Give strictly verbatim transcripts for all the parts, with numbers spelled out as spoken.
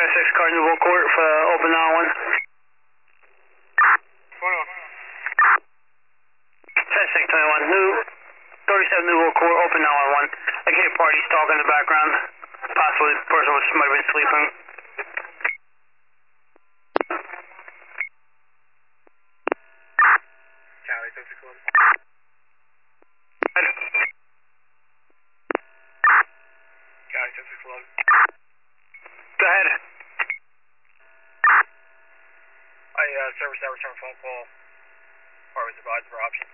six car Newell Court for open nine one. twenty-one. ten six twenty-one. New thirty-seven Newell Court, open nine one one. I can hear parties talking in the background. Possibly the person was, might have been sleeping. Cali, ten six one. Cali, ten six one. Go ahead. I, uh, service that return phone call. Or was advised for option.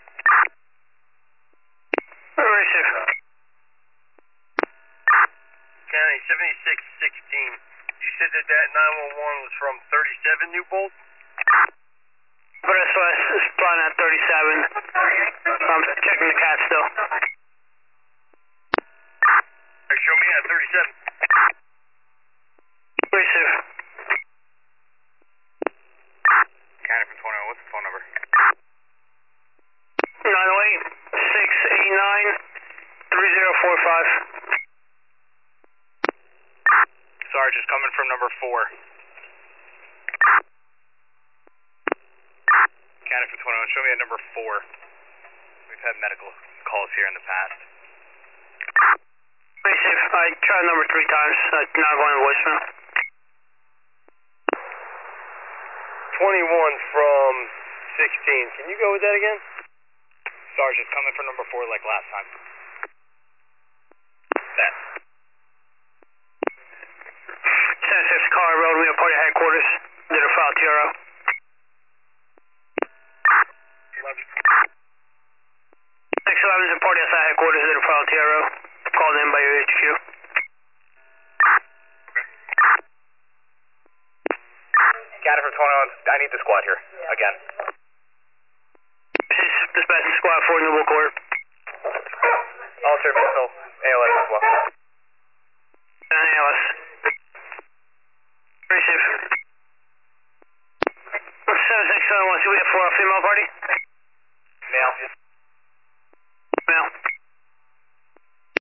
Very safe. County, seventy-six sixteen. You said that that nine one one was from thirty-seven Newbold? But S O S is flying at thirty-seven. I'm checking the cat still. Hey, show me at thirty-seven. Very safe. County from twenty-one, what's the phone number? nine oh eight, six eight nine, three zero four five. Sorry, just coming from number four. County from twenty-one, show me at number four. We've had medical calls here in the past. Very safe. I tried number three times. Uh, not going to voicemail. twenty-one from sixteen. Can you go with that again? Sorry, just coming from number four like last time. That. ten six car road, we have party headquarters. Did a file T R O. eleven. six eleven is a party outside headquarters. Did a file T R O. Called in by your H Q. County from twenty-one, I need the squad here, again. This is dispatching squad for Newell Court. Alter missile, A L S as well. And A L S. Very safe. seven six seven one, so we have four female party?